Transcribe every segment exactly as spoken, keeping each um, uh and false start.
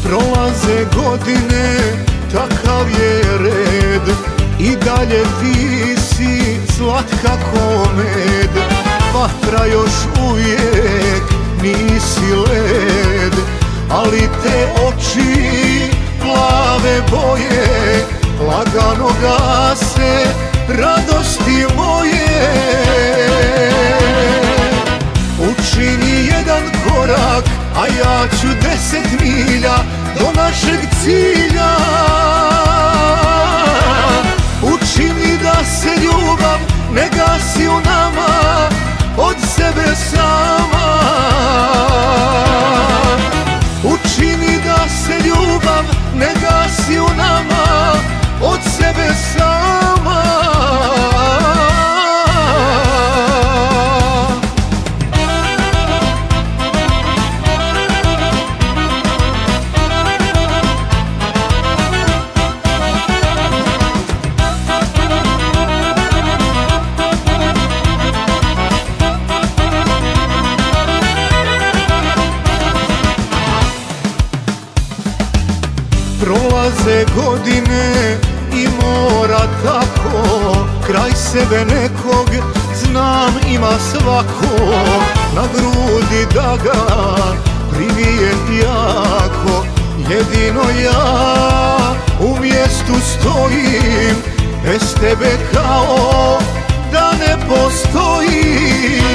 Prolaze godine, takav je red, i dalje ti si slatka ko med. Vatra još uvijek nisi led, ali te oči plave boje lagano gase radosti moje. Učini jedan korak, a ja ću deset milja do našeg cilja. Učini da se ljubav ne gasi u nama od sebe sama. Učini da se ljubav ne gasi u nama od sebe sama. Prolaze godine i mora tako, kraj sebe nekog znam ima svako. Na grudi da ga primijem jako, jedino ja u mjestu stojim, bez tebe kao da ne postojim.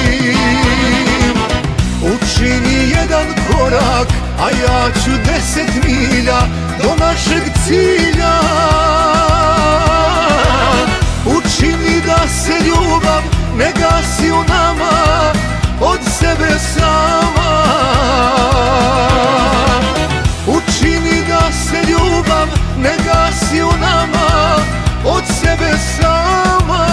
Učini jedan korak, a ja ću deset milja do našeg cilja. Učini da se ljubav ne gasi u nama od sebe sama. Učini da se ljubav ne gasi u nama od sebe sama.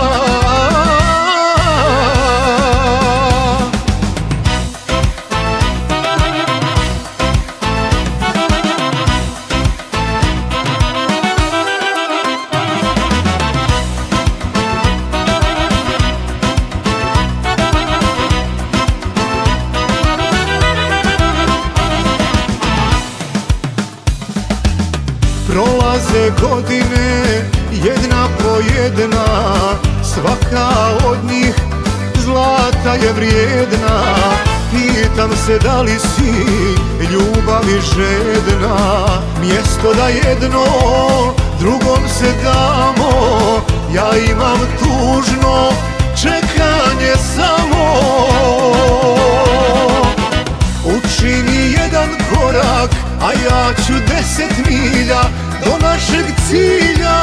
Prolaze godine, jedna po jedna, svaka od njih zlata je vrijedna. Pitam se da li si ljubavi žedna, mjesto da jedno drugom se damo. Ja imam tužno čekanje samo. Učini jedan korak, a ja ću deset milja do našeg cilja.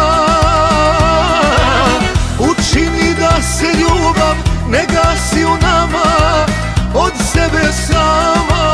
Učini da se ljubav ne gasi u nama od sebe sama.